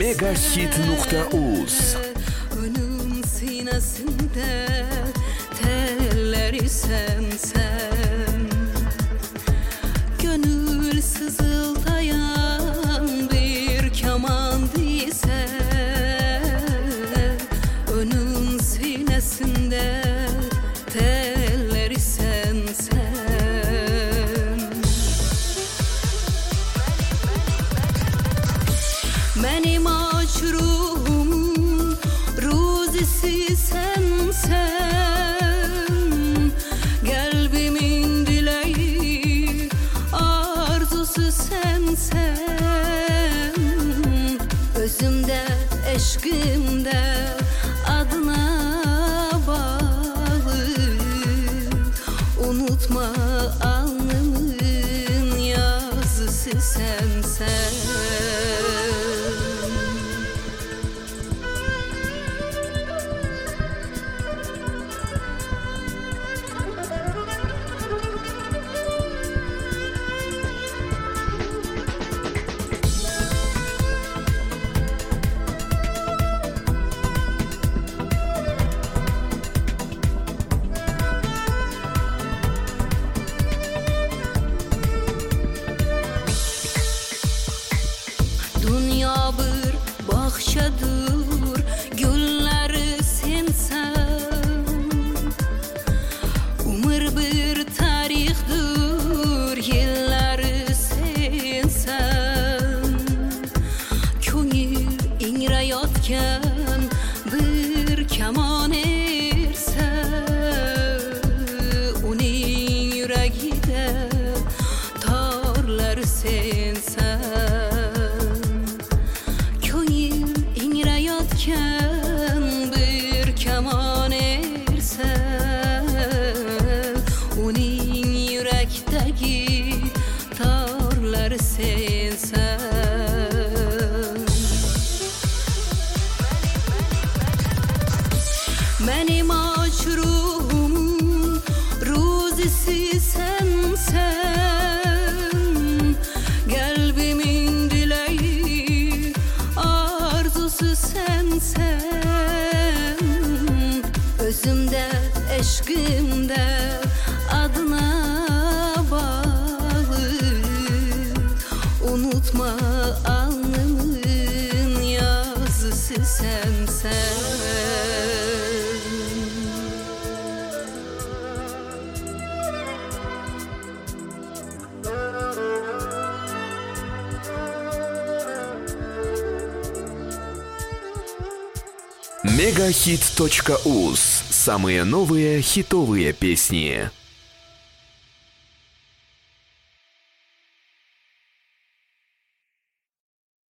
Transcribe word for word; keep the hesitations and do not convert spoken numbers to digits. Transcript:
Megahit nokta uz. Onun sinesinde telleri sensen, gönül sızıldayan bir keman ise, onun sinesinde telleri sensen. Benim aşrumun ruzisi sensen, kalbimin dileği arzusu sensen, özümde eşkimde adına bağlı, unutma alnımın yazısı sensen. Dünya bir bahçedir, gülleri sensen, umur bir tarihdir, yılları sensen. Köngül ingrayotken bir keman erse, uning yuragida torlar sensen. Bir keman erse, uning yürekdagi torlar sensen. Benim aşrumun ruzisi sensen, kalbimin dileği arzusu sensen, özümde eşkimde adına bağlı, unutma alnımın yazısı sensen. Megahit точка уз. Самые новые хитовые песни.